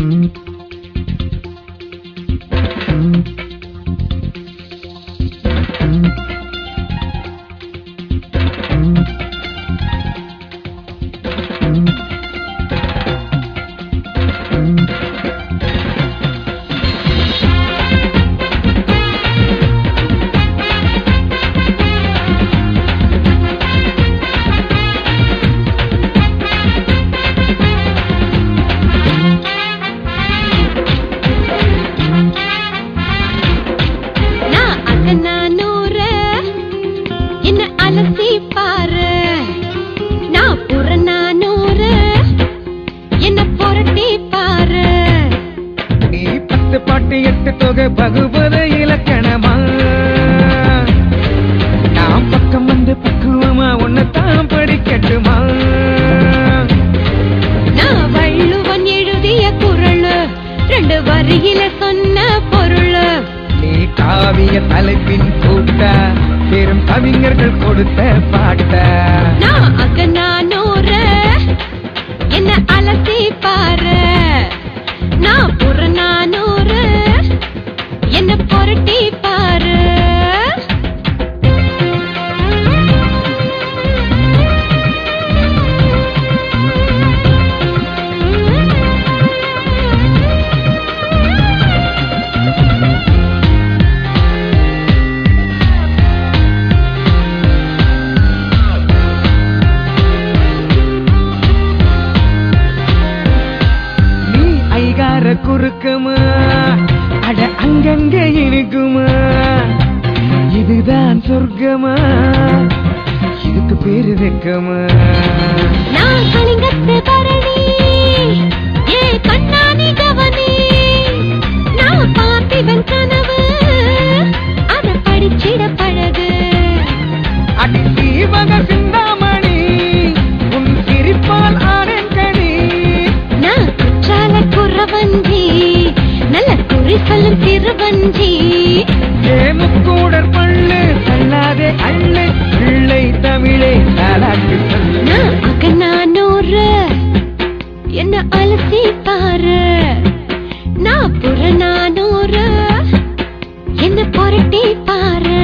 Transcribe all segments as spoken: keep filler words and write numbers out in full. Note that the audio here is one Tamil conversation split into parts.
பகுபத இலக்கணமா நாம் பக்கம் வந்து பக்குவமா உன்னதான் படிக்கட்டுமா நான் வள்ளுவன் எழுதிய குறள் ரெண்டு வரியில சொன்ன பொருள் நீ காவிய தலைப்பின் கூட்ட பெரும் கவிஞர்கள் கொடுத்த பாட்ட நான் அகநானூறு என்ன அலசி பாரு நான் புறநானூறு என்ன பொருட்டி பாரு நீ ஐகார குறுக்கமா அட அங்கங்க இருக்குமா இதுதான் சொர்க்கமா இதுக்கு பேரு வெக்கமா நான் கலிங்கத்து பரணி ஏ கண்ணானி கவனி நான் பார்த்திவன் கனவு அத படிச்சிட பழகு அடி சீவக சிந்தாமணி உன் சிரிப்பால் ஆனங்கனி நான் குற்றால குறவஞ்சி நல்ல குறி சொல்லும் திருவஞ்சி ஏமுக்கூடற் பள்ளு தள்ளாதே அள்ளு பிள்ளை தமிழே தாலாட்டு சொல்லு நான் அகநானூறு என்ன அலசி பாரு நான் புறநானூறு என்ன பொருட்டி பாரு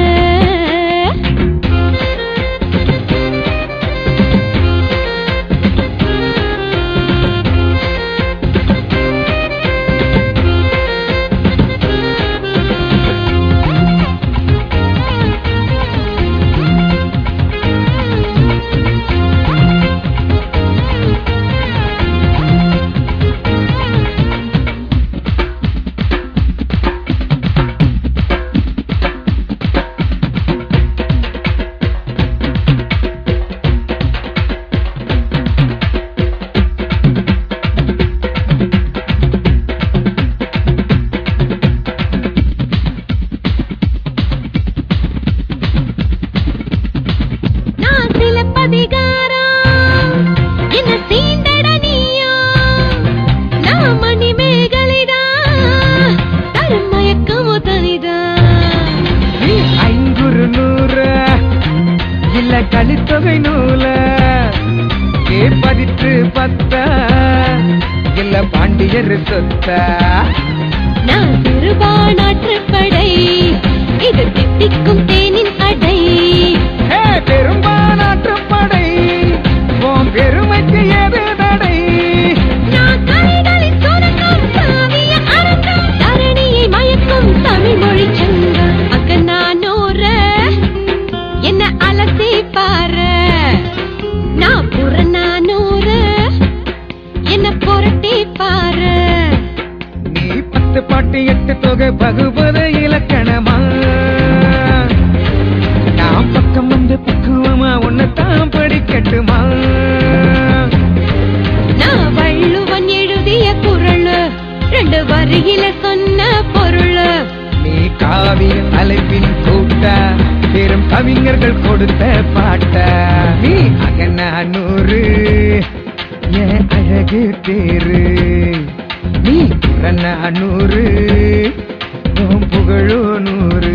என்ன சீண்டட நீயோ நான் மணி மேகலிடா தருமயக்கமோ தனிதா நீ ஐங்குறு நூறு இல்ல கலித்தொகை நூல ஏ பதிற்று பத்த இல்ல பாண்டியர் சொத்த நான் சிறுபானாற்று படை இது திட்டிக்கும் தேனின் அடை பெரும்பாலாற்று படை உன் பெருமைக்கு எது தடை நான் கலைகளின் சுரங்கம் காவிய அரங்கம் தரணியை மயக்கும் தமிழ் மொழி சங்கம் அகநானூறு என்ன அலசி பாரு நான் புறநானூறு என்ன பொருட்டி பாரு நீ பத்து பாட்டு எட்டு தொகை பகுபத இலக்கணமா நாம் பக்கம் வந்து பக்குவமா உன்னதான் படிக்கட்டுமா நான் வள்ளுவன் எழுதிய குறள் ரெண்டு வரியில சொன்ன பொருள் நீ காவிய தலைப்பின் கூட்ட பெரும் கவிஞர்கள் கொடுத்த பாட்ட நீ அகநானூறு என் அழகு தேரு நீ புறநானூறு புகழோ நூறு